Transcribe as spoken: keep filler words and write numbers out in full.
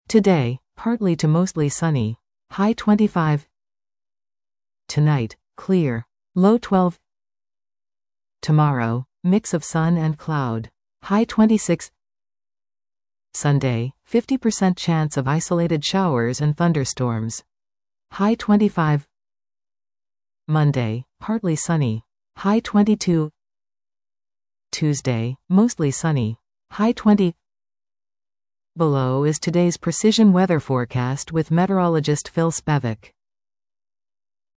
Today, partly to mostly sunny. High twenty-five. Tonight, clear. Low twelve. Tomorrow, mix of sun and cloud. High twenty-six. Sunday, fifty percent chance of isolated showers and thunderstorms. High twenty-five. Monday, partly sunny. High twenty-two. Tuesday, mostly sunny. High twenty. Below is today's precision weather forecast with meteorologist Phil Spevek.